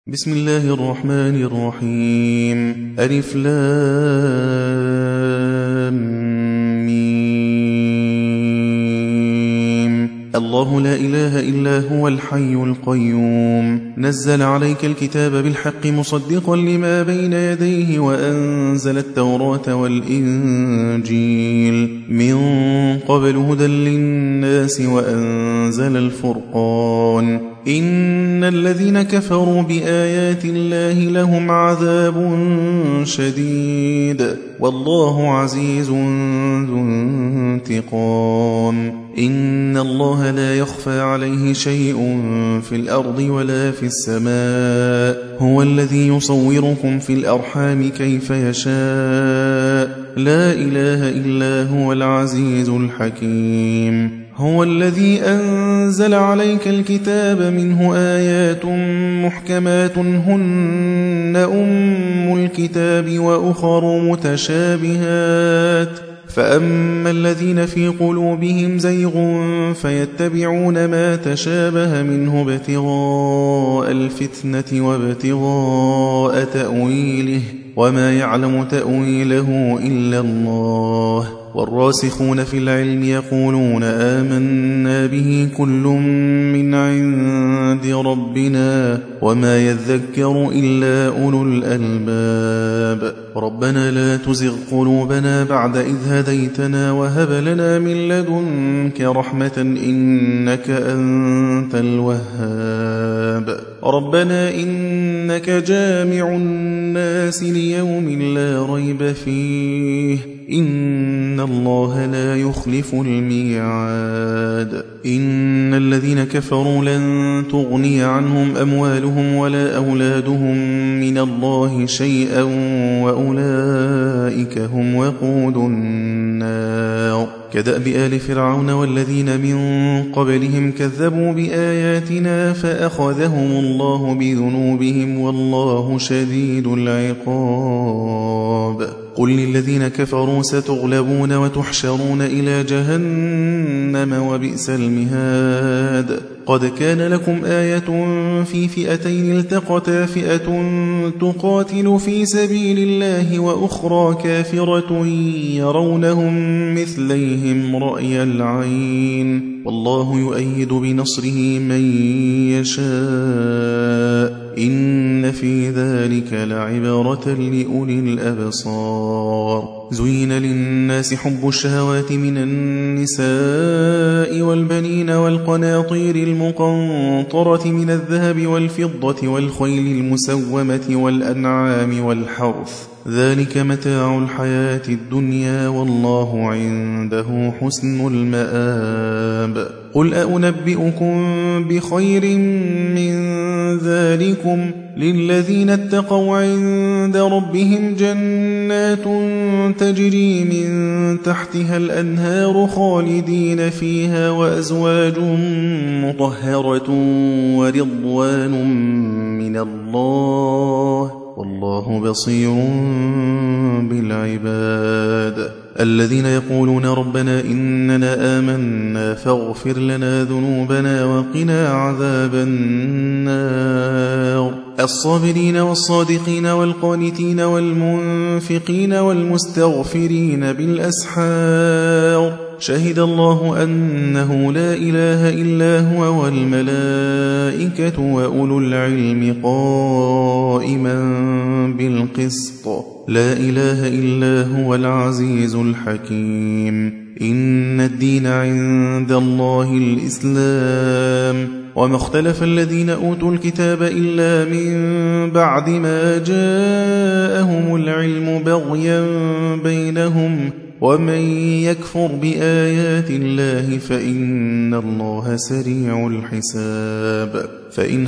بسم الله الرحمن الرحيم. ألف لام ميم. الله لا إله إلا هو الحي القيوم. نزل عليك الكتاب بالحق مصدقا لما بين يديه وأنزل التوراة والإنجيل من قبل هدى للناس وأنزل الفرقان. إن الذين كفروا بآيات الله لهم عذاب شديد والله عزيز ذو انتقام. إن الله لا يخفى عليه شيء في الأرض ولا في السماء. هو الذي يصوركم في الأرحام كيف يشاء. لا إله إلا هو العزيز الحكيم. هو الذي أنزل عليك الكتاب منه آيات محكمات هن أم الكتاب وأخر متشابهات فأما الذين في قلوبهم زيغ فيتبعون ما تشابه منه ابتغاء الفتنة وابتغاء تأويله وما يعلم تأويله إلا الله. والراسخون في العلم يقولون آمنا به كل من عند ربنا وما يذكر إلا أولو الألباب. ربنا لا تزغ قلوبنا بعد إذ هديتنا وهب لنا من لدنك رحمة إنك أنت الوهاب. ربنا إنك جامع الناس ليوم لا ريب فيه إن الله لا يخلف الميعاد. إن الذين كفروا لن تغني عنهم أموالهم ولا أولادهم من الله شيئا وأولئك هم وقود النار. كدأب آل فرعون والذين من قبلهم كذبوا بآياتنا فأخذهم الله بذنوبهم والله شديد العقاب. قل للذين كفروا ستغلبون وتحشرون إلى جهنم وبئس المهاد. قد كان لكم آية في فئتين التقتا فئة تقاتل في سبيل الله وأخرى كافرة يرونهم مثليهم رأي العين والله يؤيد بنصره من يشاء إن في ذلك لعبرة لأولي الأبصار. زين للناس حب الشهوات من النساء والبنين والقناطير المقنطرة من الذهب والفضة والخيل المسومة والأنعام والحرث ذلك متاع الحياة الدنيا والله عنده حسن المآب. قل أنبئكم بخير من ذلكم للذين اتقوا عند ربهم جنات تجري من تحتها الأنهار خالدين فيها وأزواج مطهرة ورضوان من الله والله بصير بالعباد. الذين يقولون ربنا إننا آمنا فاغفر لنا ذنوبنا وقنا عذاب النار. الصابرين والصادقين والقانتين والمنفقين والمستغفرين بالأسحار. شهد الله أنه لا إله إلا هو والملائكة وأولو العلم قائما بالقسط لا إله إلا هو العزيز الحكيم. إن الدين عند الله الإسلام وما اختلف الذين أوتوا الكتاب إلا من بعد ما جاءهم العلم بغيا بينهم ومن يكفر بآيات الله فإن الله سريع الحساب. فإن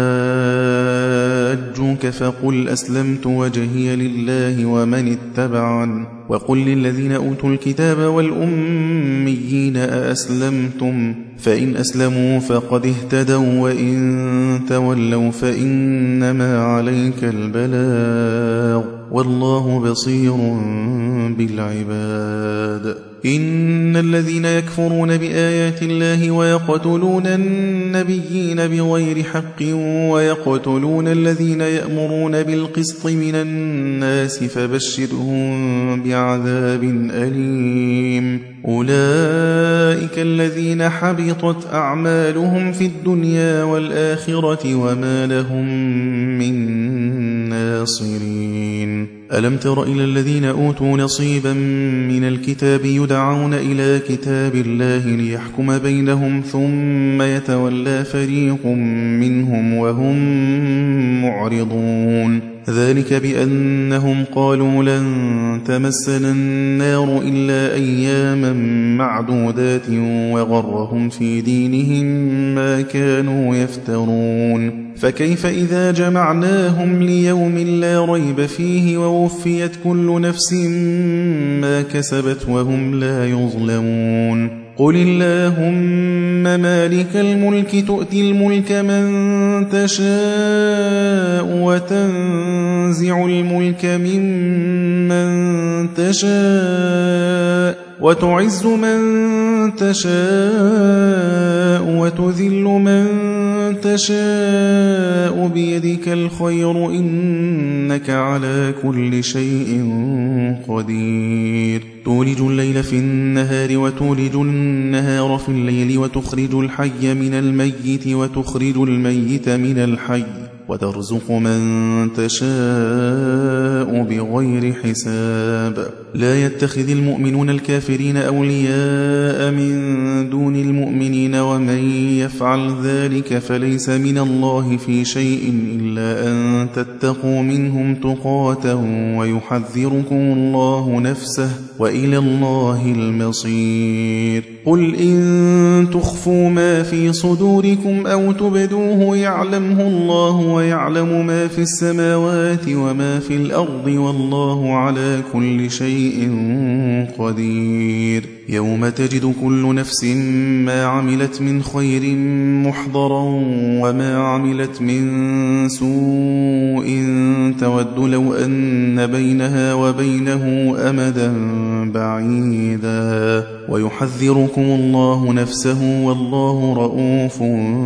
حاجوك فقل أسلمت وجهي لله ومن اتبعن وقل للذين أوتوا الكتاب والأميين أأسلمتم فإن أسلموا فقد اهتدوا وإن تولوا فإنما عليك البلاغ والله بصير بالعباد. إن الذين يكفرون بآيات الله ويقتلون النبيين بغير حق ويقتلون الذين يأمرون بالقسط من الناس فبشرهم بعذاب أليم أولئك الذين حبطت أعمالهم في الدنيا والآخرة وما لهم من ناصرين ألم تر إلى الذين أوتوا نصيبا من الكتاب يدعون إلى كتاب الله ليحكم بينهم ثم يتولى فريق منهم وهم معرضون ذلك بأنهم قالوا لن تمسنا النار إلا أياما معدودات وغرهم في دينهم ما كانوا يفترون فكيف إذا جمعناهم ليوم لا ريب فيه ووفيت كل نفس ما كسبت وهم لا يظلمون قل اللهم مالك الملك تؤتي الملك من تشاء وتنزع الملك ممن تشاء وتعز من تشاء وتذل من تشاء بيدك الخير إنك على كل شيء قدير تولج الليل في النهار وتولج النهار في الليل وتخرج الحي من الميت وتخرج الميت من الحي وترزق من تشاء بغير حساب لا يتخذ المؤمنون الكافرين أولياء من دون المؤمنين ومن يفعل ذلك فليس من الله في شيء إلا أن تتقوا منهم تقاة ويحذركم الله نفسه وإلى الله المصير قل إن تخفوا ما في صدوركم أو تبدوه يعلمه الله ويعلم ما في السماوات وما في الأرض والله على كل شيء قدير يوم تجد كل نفس ما عملت من خير محضرا وما عملت من سوء تود لو أن بينها وبينه أمدا بعيدا ويحذركم الله نفسه والله رؤوف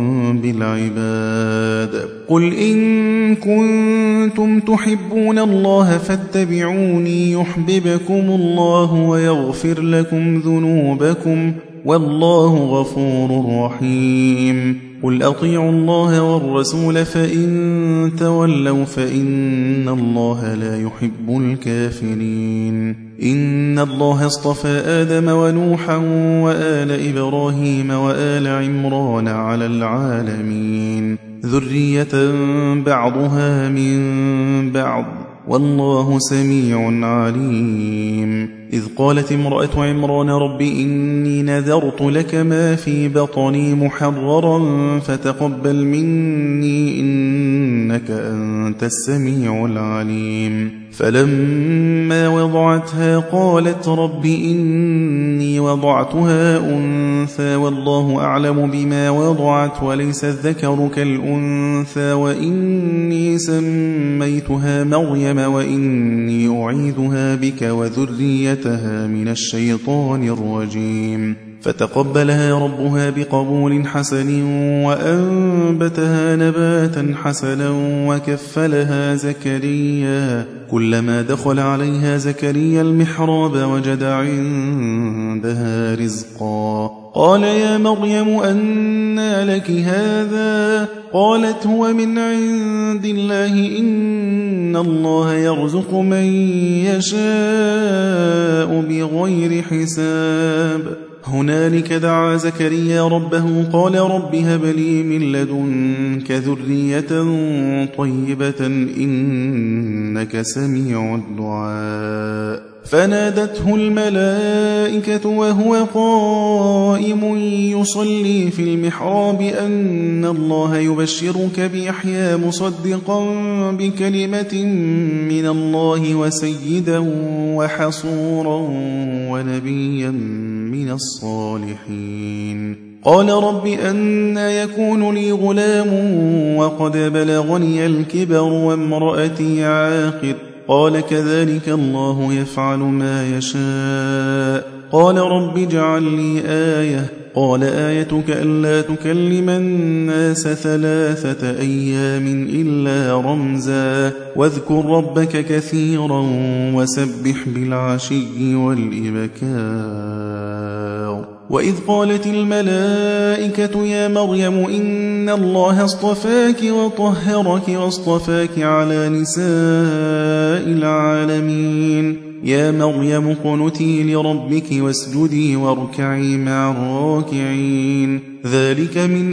بالعباد قل إن كنتم تحبون الله فاتبعوني يحببكم الله ويغفر لكم ذنوبكم والله غفور رحيم قل أطيعوا الله والرسول فإن تولوا فإن الله لا يحب الكافرين إن الله اصطفى آدم ونوحا وآل إبراهيم وآل عمران على العالمين ذرية بعضها من بعض والله سميع عليم إذ قالت امرأة عمران رب إني نذرت لك ما في بطني محررا فتقبل مني إنك أنت السميع العليم فلما وضعتها قالت رب إني وضعتها أنثى والله أعلم بما وضعت وليس الذكر كالأنثى وإني سميتها مريم وإني أعيذها بك وذريتها من الشيطان الرجيم فتقبلها ربها بقبول حسن وأنبتها نباتا حسنا وكفلها زكريا كلما دخل عليها زكريا المحراب وجد عندها رزقا قال يا مريم أنى لك هذا قالت هو من عند الله إن الله يرزق من يشاء بغير حساب هنالك دعا زكريا ربه قال رب هب لي من لدنك ذرية طيبة إنك سميع الدعاء فنادته الملائكة وهو قائم يصلي في المحراب أن الله يبشرك بيحيى مصدقا بكلمة من الله وسيدا وحصورا ونبيا من الصالحين قال رب أنى يكون لي غلام وقد بلغني الكبر وامرأتي عاقر قال كذلك الله يفعل ما يشاء قال رب اجعل لي آية قال آيتك ألا تكلم الناس 3 أيام إلا رمزا واذكر ربك كثيرا وسبح بالعشي والإبكار وإذ قالت الملائكة يا مريم إن الله اصطفاك وطهرك واصطفاك على نساء العالمين يا مريم اقنتي لربك واسجدي واركعي مع الراكعين ذلك من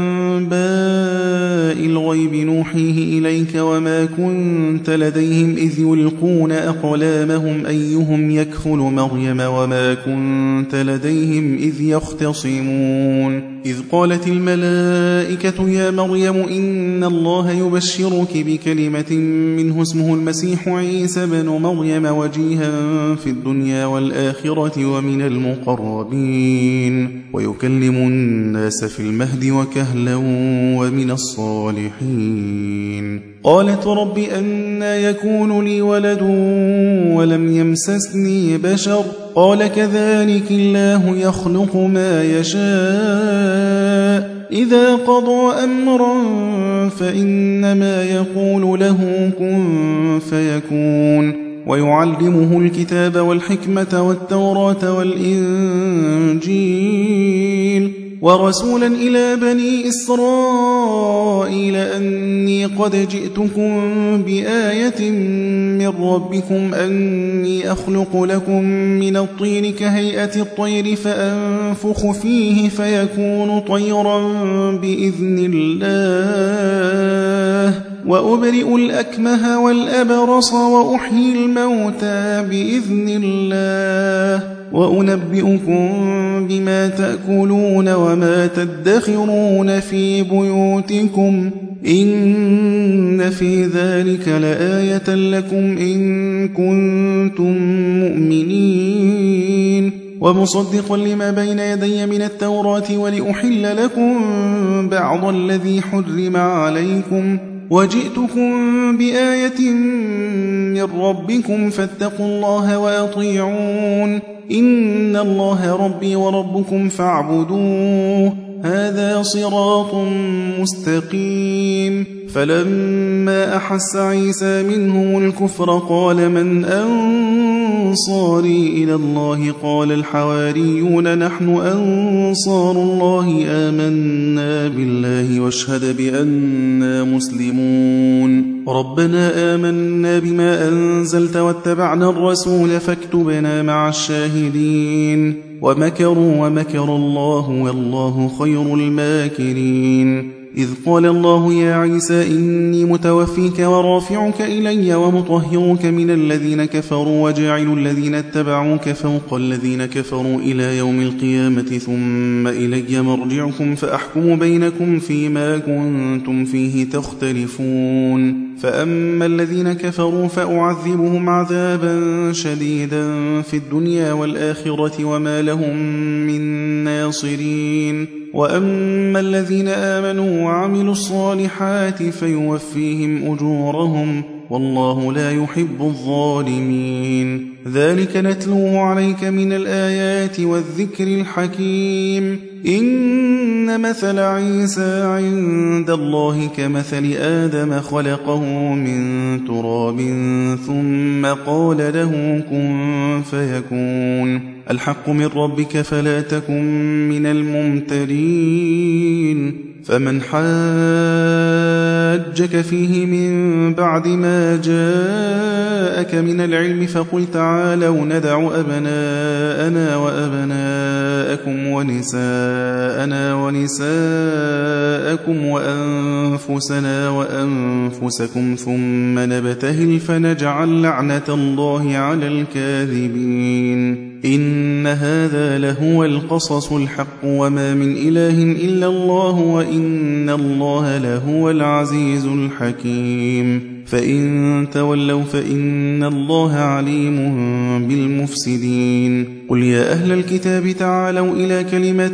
أنباء الغيب نوحيه إليك وما كنت لديهم إذ يلقون أقلامهم أيهم يكفل مريم وما كنت لديهم إذ يختصمون إذ قالت الملائكة يا مريم إن الله يبشرك بكلمة منه اسمه المسيح عيسى بن مريم وجيها في الدنيا والآخرة ومن المقربين ويكلم الناس في المهد وكهلا ومن الصالحين قالت رب أنى يكون لي ولد ولم يمسسني بشر قال كذلك الله يخلق ما يشاء إذا قضى أمرا فإنما يقول له كن فيكون ويعلمه الكتاب والحكمة والتوراة والإنجيل ورسولا إلى بني إسرائيل أني قد جئتكم بآية من ربكم أني أخلق لكم من الطين كهيئة الطير فأنفخ فيه فيكون طيرا بإذن الله وأبرئ الأكمه والأبرص وأحيي الموتى بإذن الله وأنبئكم بما تأكلون وما تدخرون في بيوتكم إن في ذلك لآية لكم إن كنتم مؤمنين ومصدقا لما بين يدي من التوراة ولأحل لكم بعض الذي حرم عليكم وجئتكم بآية من ربكم فاتقوا الله وأطيعون إن الله ربي وربكم فاعبدوه هذا صراط مستقيم فلما أحس عيسى منهم الكفر قال من أنصاري إلى الله قال الحواريون نحن أنصار الله آمنا بالله واشهد بأننا مسلمون ربنا آمنا بما أنزلت واتبعنا الرسول فاكتبنا مع الشاهدين ومكروا ومكر الله والله خير الماكرين إذ قال الله يا عيسى إني متوفيك ورافعك إلي ومطهرك من الذين كفروا وجاعل الذين اتبعوك فوق الذين كفروا إلى يوم القيامة ثم إلي مرجعكم فأحكم بينكم فيما كنتم فيه تختلفون فأما الذين كفروا فأعذبهم عذابا شديدا في الدنيا والآخرة وما لهم من ناصرين وأما الذين آمنوا وعملوا الصالحات فيوفيهم أجورهم والله لا يحب الظالمين ذلك نتلوه عليك من الآيات والذكر الحكيم إن مثل عيسى عند الله كمثل آدم خلقه من تراب ثم قال له كن فيكون الحق من ربك فلا تكن من الممترين فمن حاجك فيه من بعد ما جاءك من العلم فقل تعالوا ندع أبناءنا وأبناءكم ونساءنا ونساءكم وأنفسنا وأنفسكم ثم نبتهل فنجعل لعنة الله على الكاذبين إن هذا لهو القصص الحق وما من إله إلا الله وإن الله لهو العزيز الحكيم فإن تولوا فإن الله عليم بالمفسدين قل يا أهل الكتاب تعالوا إلى كلمة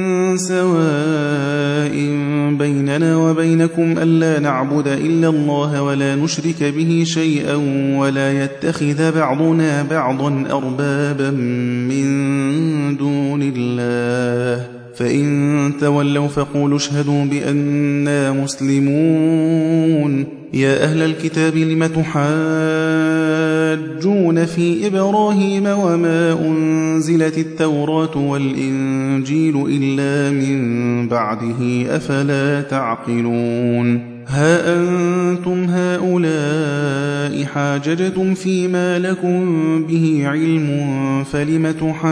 سواء بيننا وبينكم ألا نعبد إلا الله ولا نشرك به شيئا ولا يتخذ بعضنا بعضا أربابا من دون الله فإن تولوا فقولوا اشهدوا بأننا مسلمون يا أهل الكتاب لم تحاجون في إبراهيم وما أنزلت التوراة والإنجيل إلا من بعده أفلا تعقلون ها أنتم هؤلاء حاججتم فيما لكم به علم فلم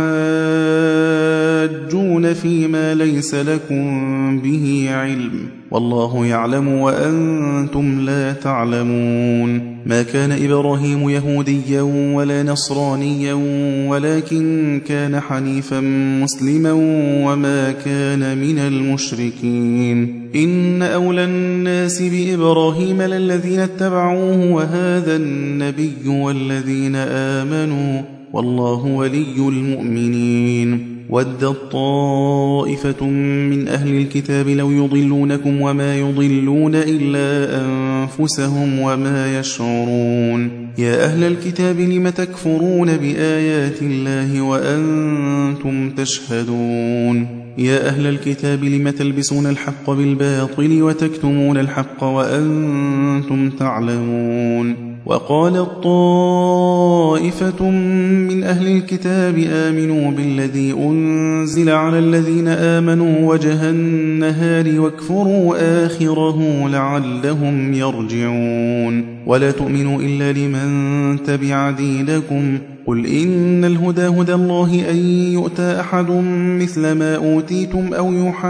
تحاجون فيما ليس لكم به علم والله يعلم وأنتم لا تعلمون ما كان إبراهيم يهوديا ولا نصرانيا ولكن كان حنيفا مسلما وما كان من المشركين إن أولى الناس بإبراهيم للذين اتبعوه وهذا النبي والذين آمنوا والله ولي المؤمنين ودت طائفة من أهل الكتاب لو يضلونكم وما يضلون إلا أنفسهم وما يشعرون يا أهل الكتاب لم تكفرون بآيات الله وأنتم تشهدون يا أهل الكتاب لم تلبسون الحق بالباطل وتكتمون الحق وأنتم تعلمون وقالت طائفة من أهل الكتاب آمنوا بالذي أنزل على الذين آمنوا وجه النهار واكفروا آخره لعلهم يرجعون ولا تؤمنوا إلا لمن تبع دينكم قل إن الهدى هدى الله أن يؤتى أحد مثل ما أوتيتم أو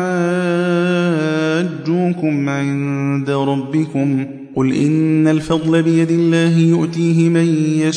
يحاجوكم عند ربكم قل إن الفضل بيد الله يؤتيه من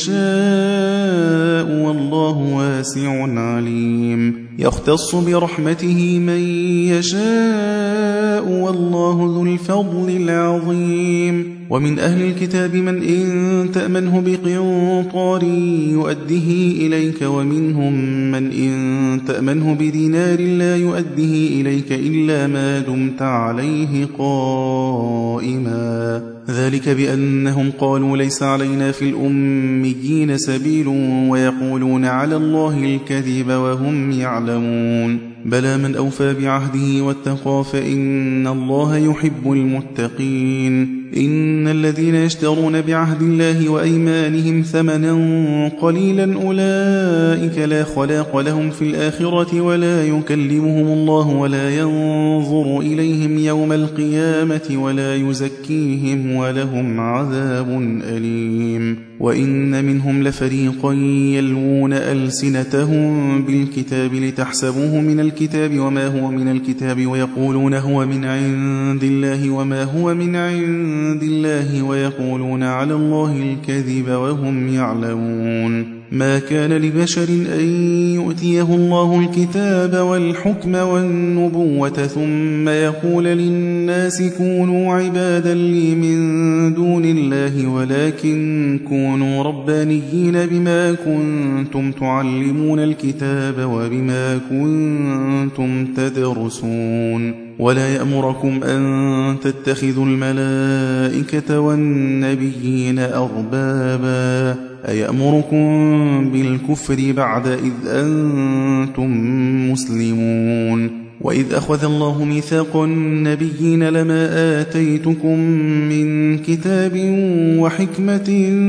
يشاء والله واسع عليم يختص برحمته من يشاء والله ذو الفضل العظيم ومن أهل الكتاب من إن تأمنه بقنطار يؤده إليك ومنهم من إن تأمنه بدينار لا يؤده إليك إلا ما دمت عليه قائما ذلك بأنهم قالوا ليس علينا في الأميين سبيل ويقولون على الله الكذب وهم يعلمون بلى من أوفى بعهده واتقى فإن الله يحب المتقين إن الذين يشترون بعهد الله وأيمانهم ثمنا قليلا أولئك لا خلاق لهم في الآخرة ولا يكلمهم الله ولا ينظر إليهم يوم القيامة ولا يزكيهم ولهم عذاب أليم وإن منهم لفريقا يلوون ألسنتهم بالكتاب لتحسبوه من الكتاب وما هو من الكتاب ويقولون هو من عند الله وما هو من عند الله ويقولون على الله الكذب وهم يعلمون ما كان لبشر أن يؤتيه الله الكتاب والحكم والنبوة ثم يقول للناس كونوا عبادا لي من دون الله ولكن كونوا ربانيين بما كنتم تعلمون الكتاب وبما كنتم تدرسون ولا يأمركم أن تتخذوا الملائكة والنبيين أربابا أيأمركم بالكفر بعد إذ أنتم مسلمون وإذ أخذ الله ميثاق النبيين لما آتيتكم من كتاب وحكمة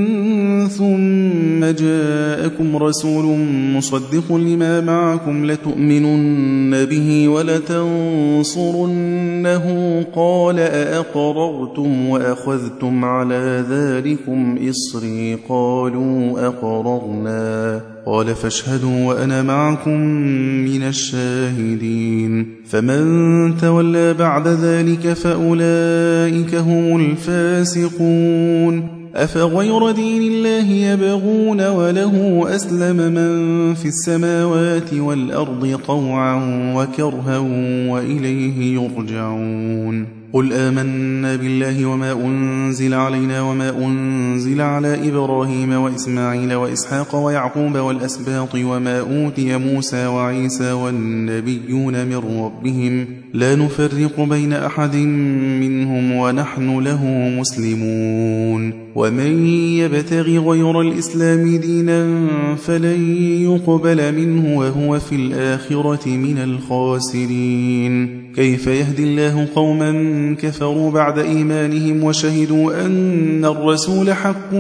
ثم جاءكم رسول مصدق لما معكم لتؤمنن به ولتنصرنه قال أأقررتم وأخذتم على ذلكم إصري قالوا أقررنا قال فاشهدوا وأنا معكم من الشاهدين فمن تولى بعد ذلك فأولئك هم الفاسقون أفغير دين الله يبغون وله أسلم من في السماوات والأرض طوعا وكرها وإليه يرجعون قل آمنا بالله وما أنزل علينا وما أنزل على إبراهيم وإسماعيل وإسحاق ويعقوب والأسباط وما أوتي موسى وعيسى والنبيون من ربهم لا نفرق بين أحد منهم ونحن له مسلمون ومن يبتغي غير الإسلام دينا فلن يقبل منه وهو في الآخرة من الخاسرين كيف يهدي الله قوما كفروا بعد إيمانهم وشهدوا أن الرسول حق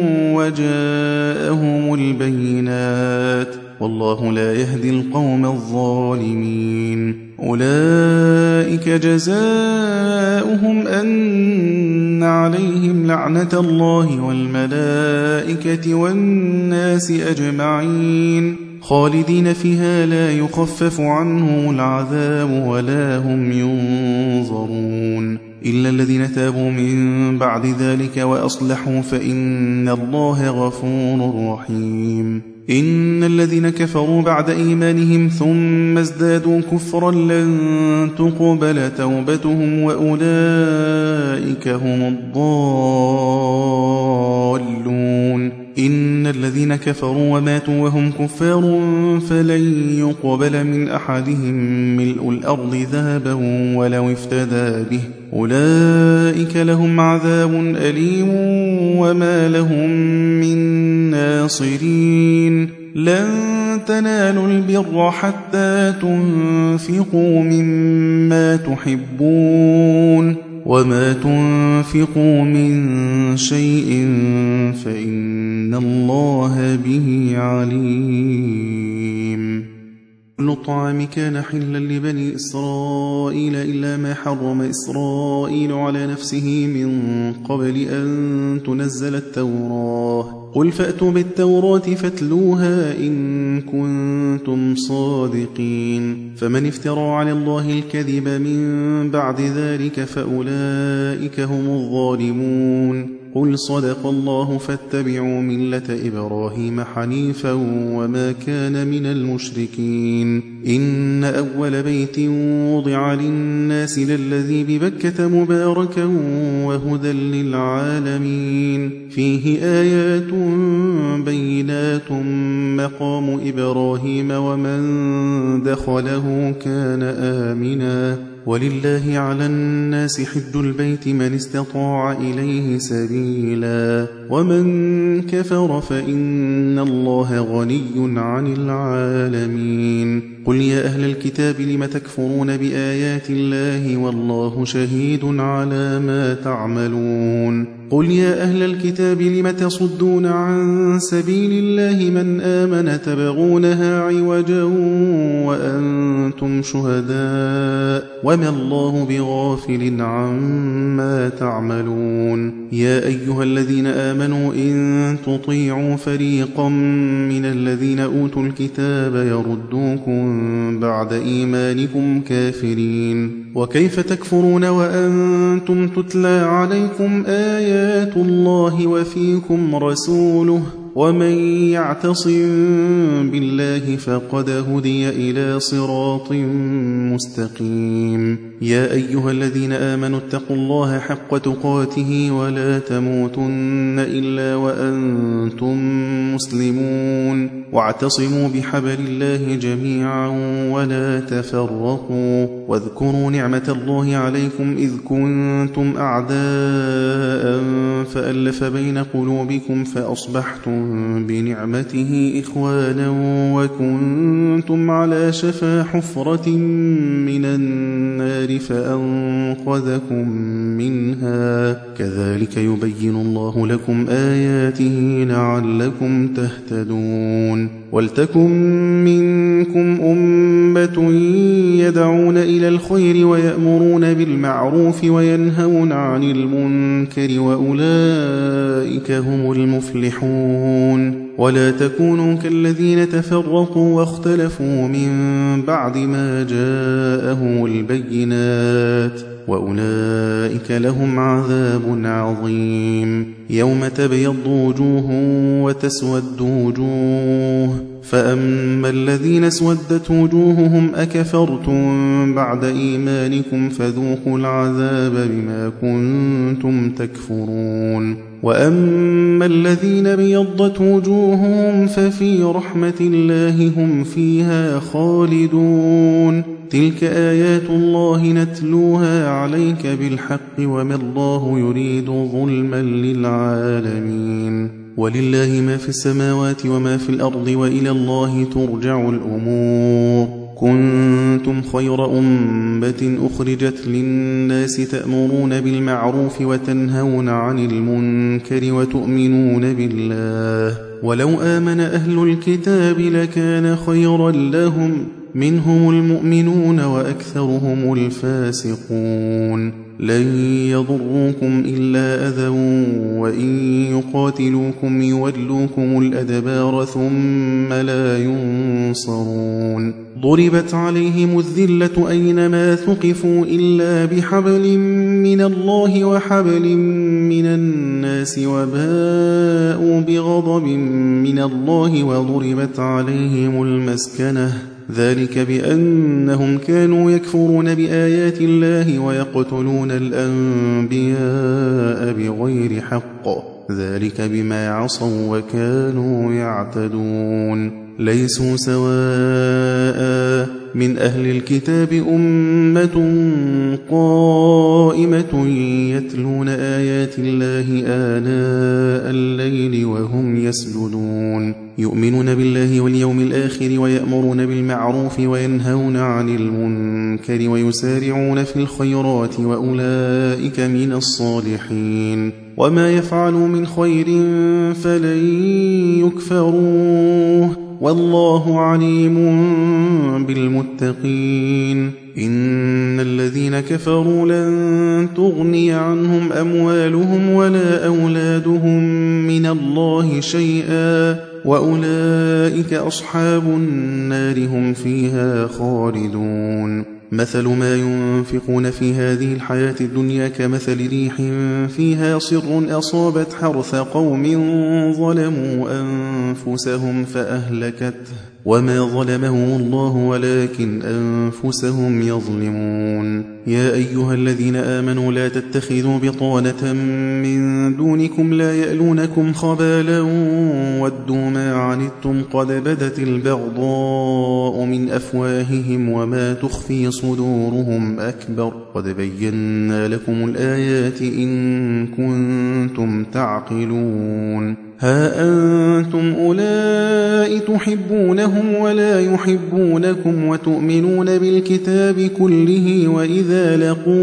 وجاءهم البينات والله لا يهدي القوم الظالمين أولئك جزاؤهم أن عليهم لعنة الله والملائكة والناس أجمعين خالدين فيها لا يخفف عنهم العذاب ولا هم ينظرون إلا الذين تابوا من بعد ذلك وأصلحوا فإن الله غفور رحيم إن الذين كفروا بعد إيمانهم ثم ازدادوا كفرا لن تقبل توبتهم وأولئك هم الضالون إن الذين كفروا وماتوا وهم كفار فلن يقبل من أحدهم ملء الأرض ذهبا ولو افتدى به أولئك لهم عذاب أليم وما لهم من ناصرين لن تنالوا البر حتى تنفقوا مما تحبون وما تنفقوا من شيء فإن الله به عليم كل الطعام كان حلا لبني إسرائيل إلا ما حرم إسرائيل على نفسه من قبل أن تنزل التوراة قل فأتوا بالتوراة فاتلوها إن كنتم صادقين فمن افترى على الله الكذب من بعد ذلك فأولئك هم الظالمون قل صدق الله فاتبعوا ملة إبراهيم حنيفا وما كان من المشركين إن أول بيت وضع للناس للذي ببكة مباركا وهدى للعالمين فيه آيات بينات مقام إبراهيم ومن دخله كان آمنا ولله على الناس حج البيت من استطاع إليه سبيلا ومن كفر فإن الله غني عن العالمين قل يا أهل الكتاب لم تكفرون بآيات الله والله شهيد على ما تعملون قل يا أهل الكتاب لم تصدون عن سبيل الله من آمن تبغونها عوجا وأنتم شهداء وما الله بغافل عما تعملون يا أيها الذين آمنوا إن تطيعوا فريقا من الذين أوتوا الكتاب يردوكم بعد إيمانكم كافرين وكيف تكفرون وأنتم تتلى عليكم آيات الله وفيكم رسوله ومن يعتصم بالله فقد هدي إلى صراط مستقيم يا أيها الذين آمنوا اتقوا الله حق تقاته ولا تموتن إلا وأنتم مسلمون واعتصموا بحبل الله جميعا ولا تفرقوا واذكروا نعمة الله عليكم إذ كنتم أعداء فألف بين قلوبكم فأصبحتم بنعمته إخوانا وكنتم على شفا حفرة من النار فأنقذكم منها كذلك يبين الله لكم آياته لعلكم تهتدون ولتكن منكم أمة يدعون إلى الخير ويأمرون بالمعروف وينهون عن المنكر وأولئك هم المفلحون ولا تكونوا كالذين تفرقوا واختلفوا من بعد ما جاءهم البينات وأولئك لهم عذاب عظيم يوم تبيض وجوه وتسود وجوه فأما الذين اسودت وجوههم أكفرتم بعد إيمانكم فذوقوا العذاب بما كنتم تكفرون وأما الذين ابيضت وجوههم ففي رحمة الله هم فيها خالدون تلك آيات الله نتلوها عليك بالحق وما الله يريد ظلما للعالمين ولله ما في السماوات وما في الأرض وإلى الله ترجع الأمور كنتم خير أمة أخرجت للناس تأمرون بالمعروف وتنهون عن المنكر وتؤمنون بالله ولو آمن أهل الكتاب لكان خيرا لهم منهم المؤمنون وأكثرهم الفاسقون لن يضروكم إلا أذى وإن يقاتلوكم يولوكم الأدبار ثم لا ينصرون ضربت عليهم الذلة أينما ثقفوا إلا بحبل من الله وحبل من الناس وباءوا بغضب من الله وضربت عليهم المسكنة ذلك بأنهم كانوا يكفرون بآيات الله ويقتلون الأنبياء بغير حق ذلك بما عصوا وكانوا يعتدون ليسوا سواء من أهل الكتاب أمة قائمة يتلون آيات الله آناء الليل وهم يسجدون يؤمنون بالله واليوم الآخر ويأمرون بالمعروف وينهون عن المنكر ويسارعون في الخيرات وأولئك من الصالحين وما يفعلوا من خير فلن يكفروه والله عليم بالمتقين إن الذين كفروا لن تغني عنهم أموالهم ولا أولادهم من الله شيئا وأولئك أصحاب النار هم فيها خالدون مثل ما ينفقون في هذه الحياة الدنيا كمثل ريح فيها صر أصابت حرث قوم ظلموا أنفسهم فأهلكته وما ظلمهم الله ولكن أنفسهم يظلمون يا أيها الذين آمنوا لا تتخذوا بطانة من دونكم لا يألونكم خبالا ودوا ما عنتم قد بدت البغضاء من أفواههم وما تخفي صدورهم أكبر قد بينا لكم الآيات إن كنتم تعقلون ها أنتم أولئك تحبونهم ولا يحبونكم وتؤمنون بالكتاب كله وإذا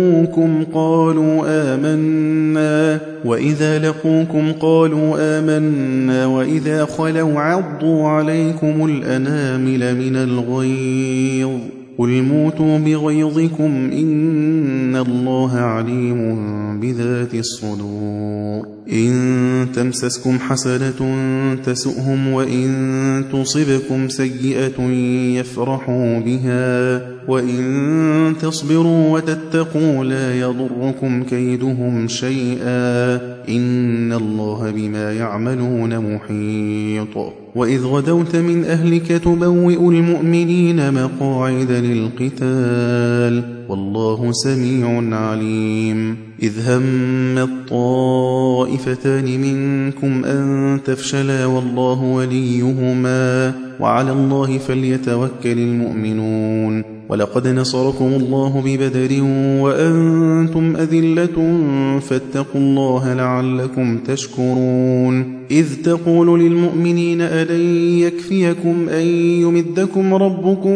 لقوكم قالوا آمنا وإذا خلوا عضوا عليكم الأنامل من الغيظ قل موتوا بغيظكم إن الله عليم بذات الصدور إن تمسسكم حسنة تسؤهم وإن تصبكم سيئة يفرحوا بها وإن تصبروا وتتقوا لا يضركم كيدهم شيئا إن الله بما يعملون محيط وإذ غدوت من أهلك تبوئ المؤمنين مقاعد للقتال والله سميع عليم إذ هم الطائفتان منكم أن تفشلا والله وليهما وعلى الله فليتوكل المؤمنون ولقد نصركم الله ببدر وأنتم أذلة فاتقوا الله لعلكم تشكرون إذ تقول للمؤمنين ألن يكفيكم أن يمدكم ربكم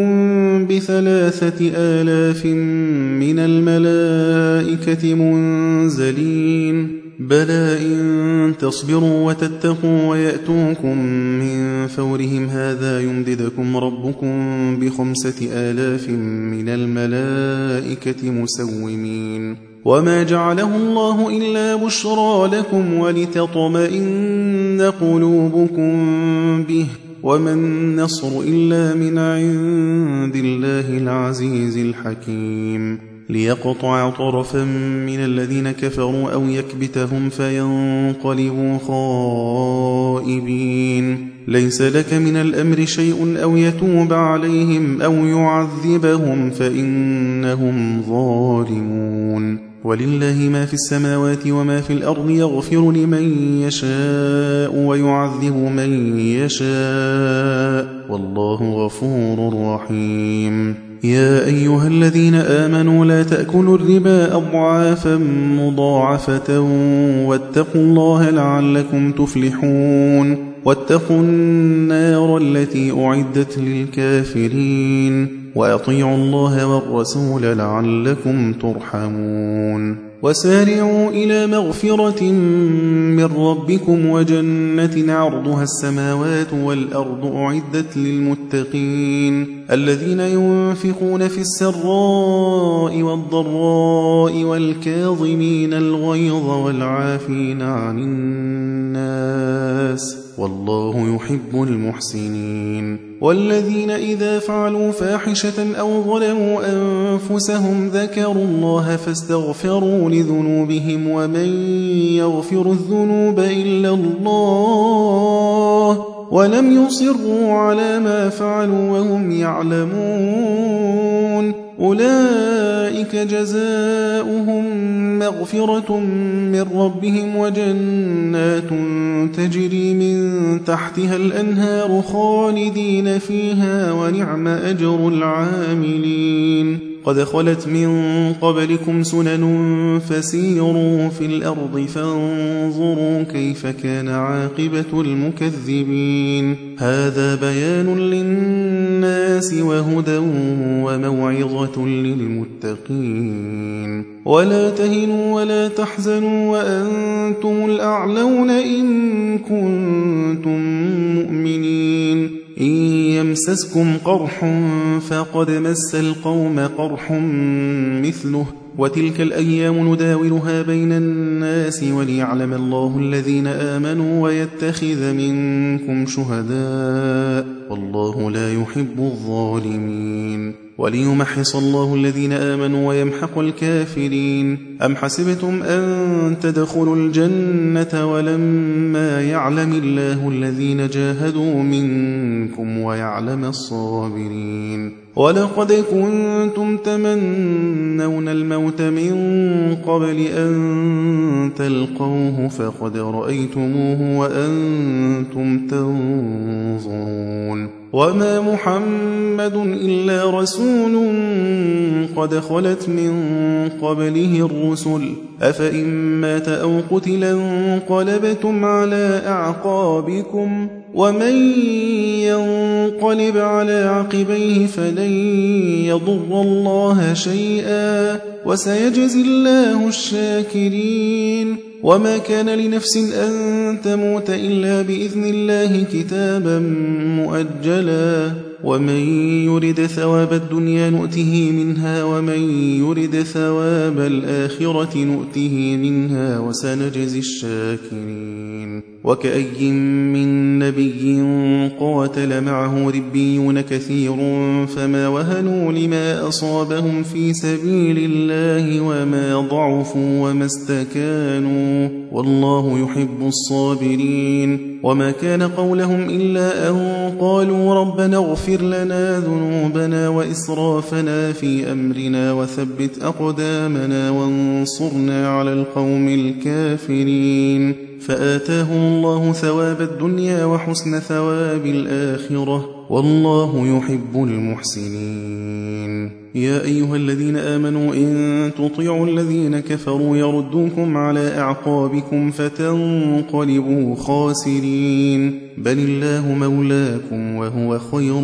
ب3,000 من الملائكة منزلين بلى إن تصبروا وتتقوا ويأتوكم من فورهم هذا يمددكم ربكم ب5,000 من الملائكة مسومين وما جعله الله إلا بشرى لكم ولتطمئن قلوبكم به وما النصر إلا من عند الله العزيز الحكيم ليقطع طرفا من الذين كفروا أو يكبتهم فينقلبوا خائبين ليس لك من الأمر شيء أو يتوب عليهم أو يعذبهم فإنهم ظالمون. ولله ما في السماوات وما في الأرض يغفر لمن يشاء ويعذب من يشاء والله غفور رحيم. يا أيها الذين آمنوا لا تأكلوا الربا أضعافا مضاعفة واتقوا الله لعلكم تفلحون. واتقوا النار التي أعدت للكافرين وأطيعوا الله والرسول لعلكم ترحمون. وسارعوا إلى مغفرة من ربكم وجنة عرضها السماوات والأرض أعدت للمتقين الذين ينفقون في السراء والضراء والكاظمين الغيظ والعافين عن الناس والله يحب المحسنين. والذين إذا فعلوا فاحشة أو ظلموا أنفسهم ذكروا الله فاستغفروا لذنوبهم ومن يغفر الذنوب إلا الله ولم يصروا على ما فعلوا وهم يعلمون أولئك جزاؤهم مغفرة من ربهم وجنات تجري من تحتها الأنهار خالدين فيها ونعم أجر العاملين. قد خلت من قبلكم سنن فسيروا في الأرض فانظروا كيف كان عاقبة المكذبين. هذا بيان للناس وهدى وموعظة للمتقين. ولا تهنوا ولا تحزنوا وأنتم الأعلون إن كنتم مؤمنين. إن يمسسكم قرح فقد مس القوم قرح مثله وتلك الأيام نداولها بين الناس وليعلم الله الذين آمنوا ويتخذ منكم شهداء والله لا يحب الظالمين. وليمحص الله الذين آمنوا ويمحق الكافرين. أم حسبتم أن تدخلوا الجنة ولما يعلم الله الذين جاهدوا منكم ويعلم الصابرين. ولقد كنتم تمنون الموت من قبل أن تلقوه فقد رأيتموه وأنتم تنظرون. وما محمد إلا رسول قد خلت من قبله الرسل أفإن مات أو قتل انقلبتم على أعقابكم ومن ينقلب على عقبيه فلن يضر الله شيئا وسيجزي الله الشاكرين. وما كان لنفس أن تموت إلا بإذن الله كتابا مؤجلا ومن يرد ثواب الدنيا نؤته منها ومن يرد ثواب الآخرة نؤته منها وسنجزي الشاكرين. وكأي من نبي قاتل معه ربيون كثير فما وهنوا لما أصابهم في سبيل الله وما ضعفوا وما استكانوا والله يحب الصابرين. وما كان قولهم إلا أن قالوا ربنا اغفر لنا ذنوبنا وإسرافنا في أمرنا وثبت أقدامنا وانصرنا على القوم الكافرين. فآتاهم الله ثواب الدنيا وحسن ثواب الآخرة والله يحب المحسنين. يا أيها الذين آمنوا إن تطيعوا الذين كفروا يردوكم على أعقابكم فتنقلبوا خاسرين بل الله مولاكم وهو خير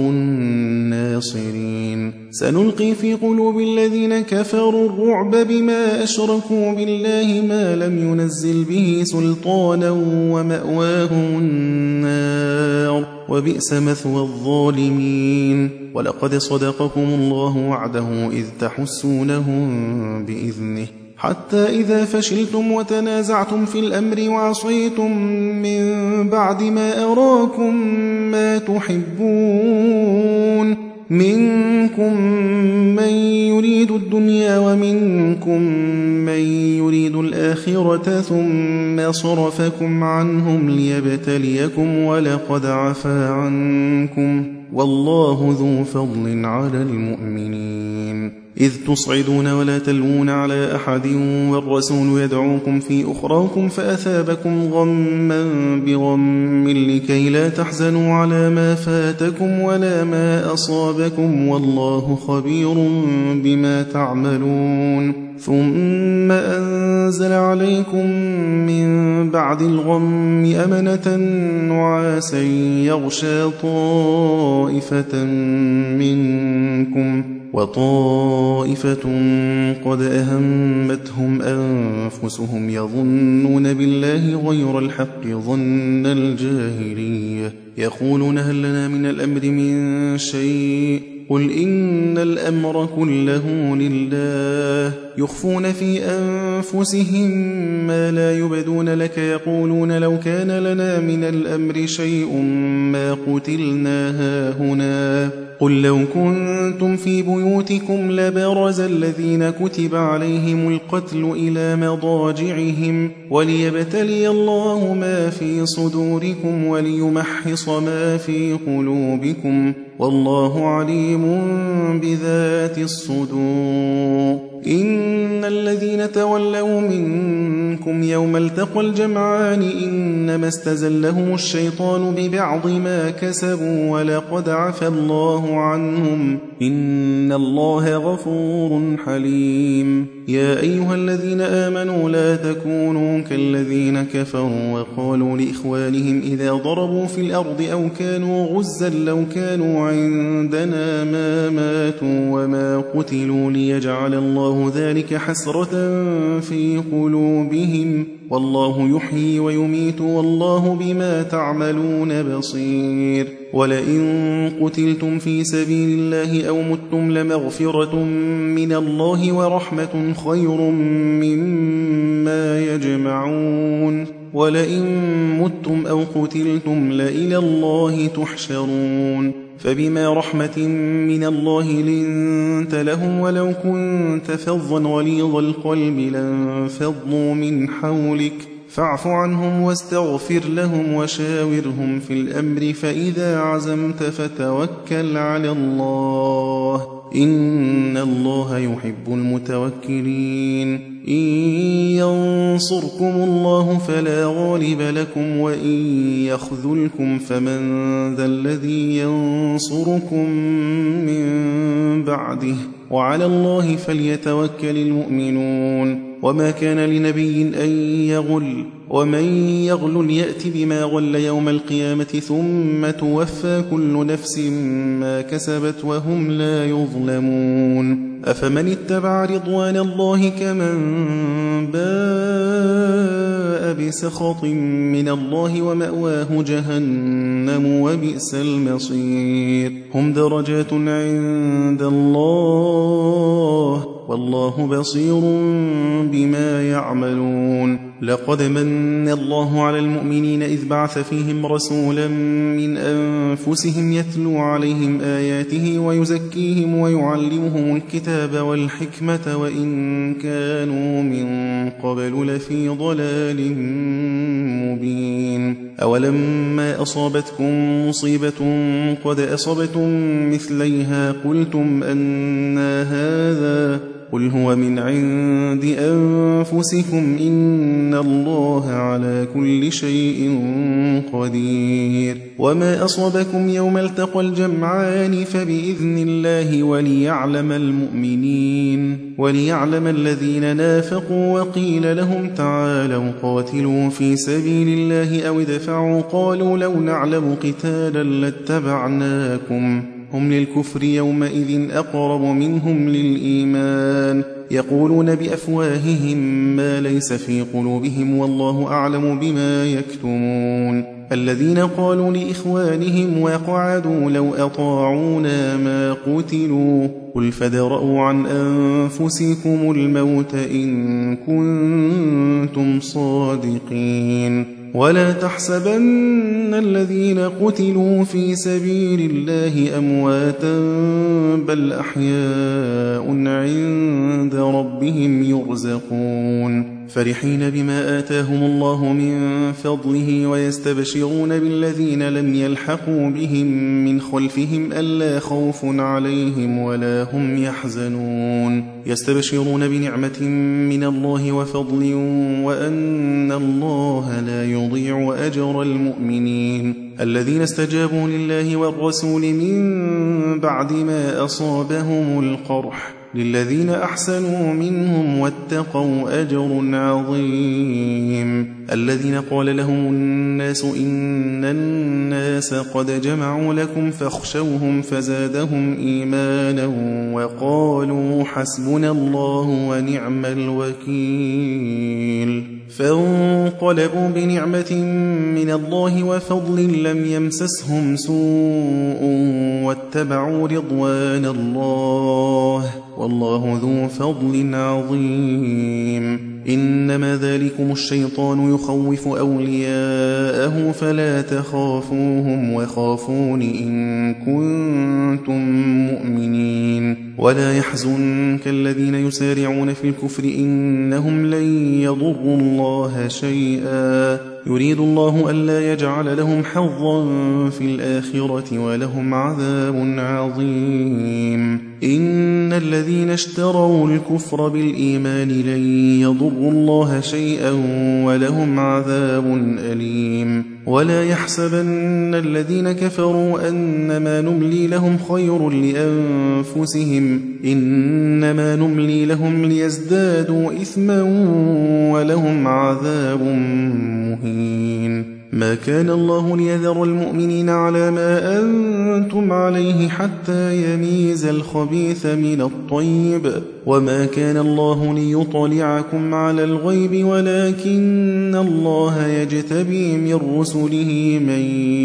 الناصرين. سنلقي في قلوب الذين كفروا الرعب بما أشركوا بالله ما لم ينزل به سلطانا ومأواهم النار وبئس مثوى الظالمين. ولقد صدقكم الله وعده إذ تحسونهم بإذنه حتى إذا فشلتم وتنازعتم في الأمر وعصيتم من بعد ما أراكم ما تحبون منكم من يريد الدنيا ومنكم من يريد الآخرة ثم صرفكم عنهم ليبتليكم ولقد عفا عنكم والله ذو فضل على المؤمنين إذ تصعدون ولا تلوون على أحد والرسول يدعوكم في أخراكم فأثابكم غما بغم لكي لا تحزنوا على ما فاتكم ولا ما أصابكم والله خبير بما تعملون ثم أنزل عليكم من بعد الغم أمنة نعاسا يغشى طائفة منكم وطائفة قد أهمتهم أنفسهم يظنون بالله غير الحق ظن الجاهلية يقولون هل لنا من الأمر من شيء قل إن الأمر كله لله يخفون في أنفسهم ما لا يبدون لك يقولون لو كان لنا من الأمر شيء ما قتلنا هاهنا قل لو كنتم في بيوتكم لبرز الذين كتب عليهم القتل إلى مضاجعهم وليبتلي الله ما في صدوركم وليمحص ما في قلوبكم والله عليم بذات الصدور إن الذين تولوا منكم يوم التقى الجمعان إنما استزلهم الشيطان ببعض ما كسبوا ولقد عفى الله عنهم إن الله غفور حليم يا أيها الذين آمنوا لا تكونوا كالذين كفروا وقالوا لإخوانهم إذا ضربوا في الأرض أو كانوا غزا لو كانوا عندنا ما ماتوا وما قتلوا ليجعل الله ذلك حسرة في قلوبهم والله يحيي ويميت والله بما تعملون بصير ولئن قتلتم في سبيل الله أو متم لمغفرة من الله ورحمة خير مما يجمعون ولئن متم أو قتلتم لإلى الله تحشرون فبما رحمة من الله لنت لهم ولو كنت فظا غليظ القلب لانفضوا من حولك فاعف عنهم واستغفر لهم وشاورهم في الأمر فإذا عزمت فتوكل على الله إن الله يحب المتوكلين إن ينصركم الله فلا غالب لكم وإن يخذلكم فمن ذا الذي ينصركم من بعده وعلى الله فليتوكل المؤمنون وما كان لنبي أن يغل ومن يغل يأت بما غل يوم القيامة ثم توفى كل نفس ما كسبت وهم لا يظلمون أفمن اتبع رضوان الله كمن باء بسخط من الله ومأواه جهنم وبئس المصير هم درجات عند الله والله بصير بما يعملون لقد من الله على المؤمنين إذ بعث فيهم رسولا من أنفسهم يتلو عليهم آياته ويزكيهم ويعلمهم الكتاب والحكمة وإن كانوا من قبل لفي ضلال مبين أولما أصابتكم مصيبة قد أصبتم مثليها قلتم أنى هذا قل هو من عند أنفسكم إن الله على كل شيء قدير وما أصابكم يوم التقى الجمعان فبإذن الله وليعلم المؤمنين وليعلم الذين نافقوا وقيل لهم تعالوا قاتلوا في سبيل الله أو ادفعوا قالوا لو نعلم قتالا لاتبعناكم هم للكفر يومئذ أقرب منهم للإيمان يقولون بأفواههم ما ليس في قلوبهم والله أعلم بما يكتمون الذين قالوا لإخوانهم وقعدوا لو أطاعونا ما قتلوا قل فادرءوا عن أنفسكم الموت إن كنتم صادقين ولا تحسبن الذين قتلوا في سبيل الله أمواتا بل أحياء عند ربهم يرزقون فرحين بما آتاهم الله من فضله ويستبشرون بالذين لم يلحقوا بهم من خلفهم ألا خوف عليهم ولا هم يحزنون يستبشرون بنعمة من الله وفضل وأن الله لا يضيع أجر المؤمنين الذين استجابوا لله والرسول من بعد ما أصابهم القرح للذين أحسنوا منهم واتقوا أجر عظيم الذين قال لهم الناس إن الناس قد جمعوا لكم فاخشوهم فزادهم إيمانا وقالوا حسبنا الله ونعم الوكيل فانقلبوا بنعمة من الله وفضل لم يمسسهم سوء واتبعوا رضوان الله والله ذو فضل عظيم إنما ذلكم الشيطان يخوف أولياءه فلا تخافوهم وخافون إن كنتم مؤمنين ولا يحزنك الذين يسارعون في الكفر إنهم لن يضروا الله شيئا يريد الله ألا يجعل لهم حظا في الآخرة ولهم عذاب عظيم إن الذين اشتروا الكفر بالإيمان لن يضروا الله شيئا ولهم عذاب أليم ولا يحسبن الذين كفروا أنما نملي لهم خير لأنفسهم إنما نملي لهم ليزدادوا إثما ولهم عذاب مهين ما كان الله ليذر المؤمنين على ما أنتم عليه حتى يميز الخبيث من الطيب وما كان الله ليطلعكم على الغيب ولكن الله يجتبي من رسله من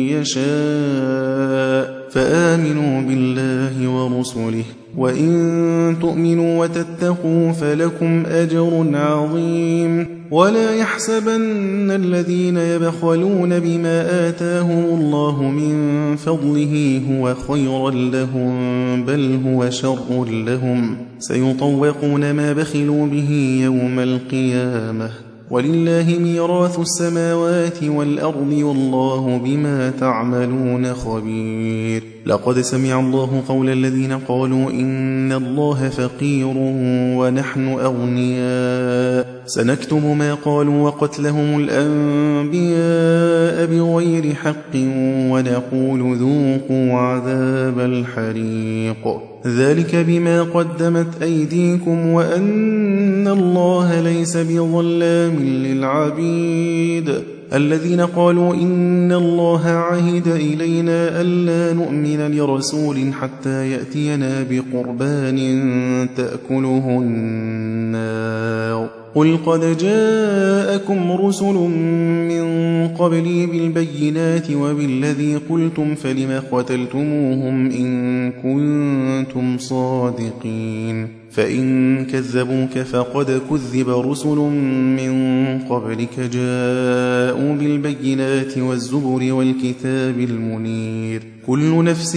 يشاء فآمنوا بالله ورسله وإن تؤمنوا وتتقوا فلكم أجر عظيم ولا يحسبن الذين يبخلون بما آتاهم الله من فضله هو خيرا لهم بل هو شر لهم سيطوقون ما بخلوا به يوم القيامة ولله ميراث السماوات والأرض والله بما تعملون خبير لقد سمع الله قول الذين قالوا إن الله فقير ونحن أغنياء سنكتب ما قالوا وقتلهم الأنبياء بغير حق ونقول ذوقوا عذاب الحريق ذلك بما قدمت أيديكم وأن الله ليس بظلام للعبيد الذين قالوا إن الله عهد إلينا ألا نؤمن لرسول حتى يأتينا بقربان تأكله النار قل قد جاءكم رسل من قبلي بالبينات وبالذي قلتم فلم قتلتموهم إن كنتم صادقين فإن كذبوك فقد كذب رسل من قبلك جاءوا بالبينات والزبر والكتاب المنير كل نفس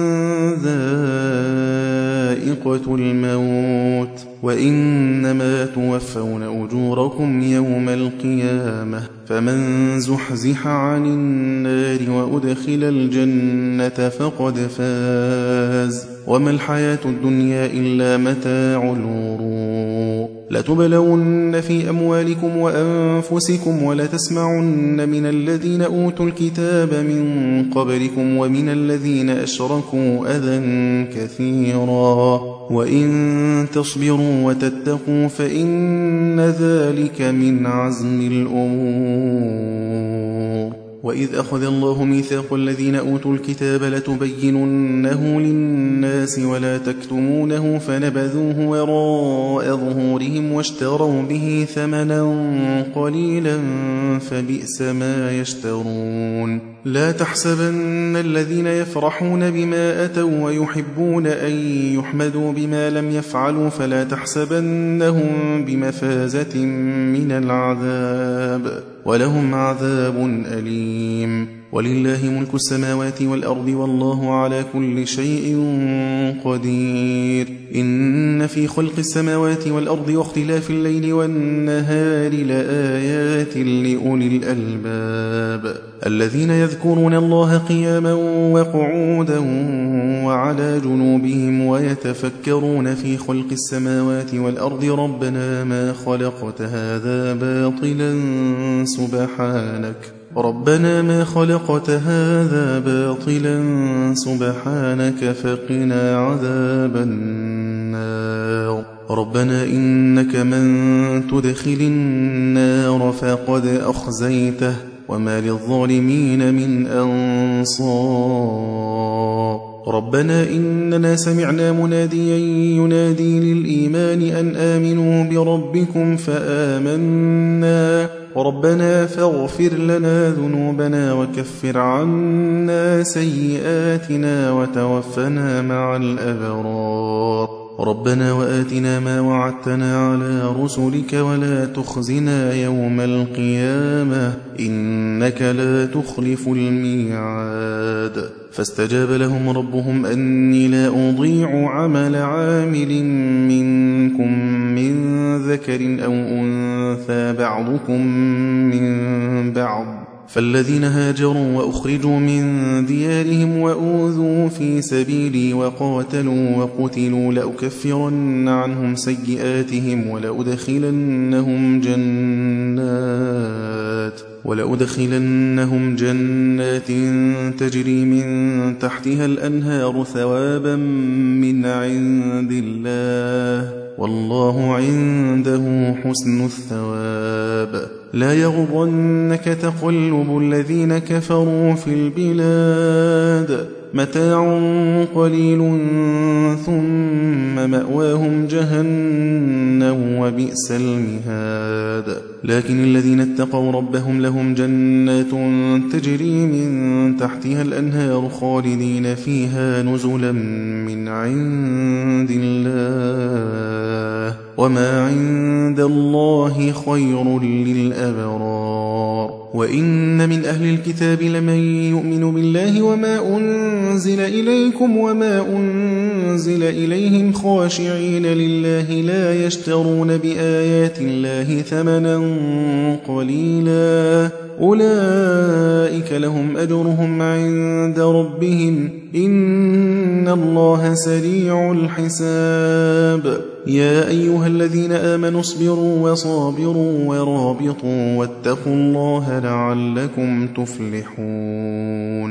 ذائقة الموت وإنما توفون أجوركم يوم القيامة فمن زحزح عن النار وأدخل الجنة فقد فاز وما الحياة الدنيا إلا متاع الغرور لتبلون في أموالكم وأنفسكم ولتسمعن من الذين أوتوا الكتاب من قبلكم ومن الذين أشركوا أذى كثيرا وإن تصبروا وتتقوا فإن ذلك من عزم الأمور وإذ أخذ الله ميثاق الذين أوتوا الكتاب لتبيننه للناس ولا تكتمونه فنبذوه وراء ظهورهم واشتروا به ثمنا قليلا فبئس ما يشترون لا تحسبن الذين يفرحون بما أتوا ويحبون أن يحمدوا بما لم يفعلوا فلا تحسبنهم بمفازة من العذاب ولهم عذاب أليم ولله ملك السماوات والأرض والله على كل شيء قدير إن في خلق السماوات والأرض واختلاف الليل والنهار لآيات لأولي الألباب الذين يذكرون الله قياما وقعودا وعلى جنوبهم ويتفكرون في خلق السماوات والأرض ربنا ما خلقت هذا باطلا سبحانك فقنا عذاب النار ربنا إنك من تدخل النار فقد أخزيته وما للظالمين من أنصار ربنا إننا سمعنا مناديا ينادي للإيمان أن آمنوا بربكم فآمنا ربنا فاغفر لنا ذنوبنا وكفر عنا سيئاتنا وتوفنا مع الأبرار ربنا وآتنا ما وعدتنا على رسلك ولا تخزنا يوم القيامة إنك لا تخلف الميعاد فاستجاب لهم ربهم أني لا أضيع عمل عامل منكم من ذكر أو أنثى بعضكم من بعض فالذين هاجروا وأخرجوا من ديارهم وأوذوا في سبيلي وقاتلوا وقتلوا لأكفرن عنهم سيئاتهم ولأدخلنهم جنات تجري من تحتها الأنهار ثوابا من عند الله والله عنده حسن الثواب لا يغرنك تقلب الذين كفروا في البلاد متاع قليل ثم مأواهم جهنم وبئس المهاد لكن الذين اتقوا ربهم لهم جنات تجري من تحتها الأنهار خالدين فيها نزلا من عند الله وما عند الله خير للأبرار وإن من أهل الكتاب لمن يؤمن بالله وما أنزل إليكم وما أنزل إليهم خاشعين لله لا يشترون بآيات الله ثمنا قليلا أولئك لهم أجرهم عند ربهم إن الله سريع الحساب يا أيها الذين آمنوا اصبروا وصابروا ورابطوا واتقوا الله لعلكم تفلحون